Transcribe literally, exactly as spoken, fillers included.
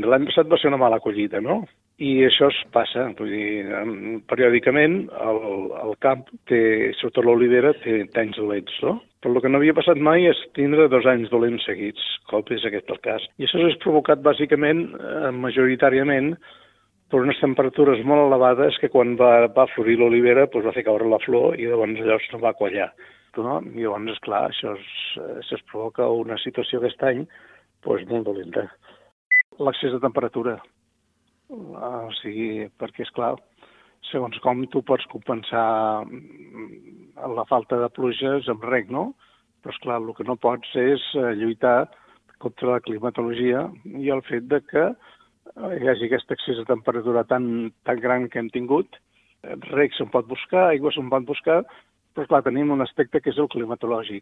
l'any passat va ser una mala collita, no? I això es passa, vull dir, periòdicament el, el camp té, sobretot l'olivera, té anys dolents, no? Però el que no havia passat mai és tindre dos anys dolents seguits, com és aquest el cas. I això és provocat bàsicament, eh, majoritàriament, per unes temperatures molt elevades que quan va, va florir l'olivera doncs va fer caure la flor i llavors llavors no va quallar. No? I llavors, esclar, això es, això es provoca una situació aquest any doncs, molt dolenta. L'accés de temperatura. O sigui, perquè, esclar, segons com tu pots compensar la falta de pluges amb reg, no? Però, esclar, el que no pots és lluitar contra la climatologia i el fet de que hi hagi aquest excés de temperatura tan, tan gran que hem tingut. Reg se'n pot buscar, aigua se'n pot buscar, però, clar, tenim un aspecte que és el climatològic.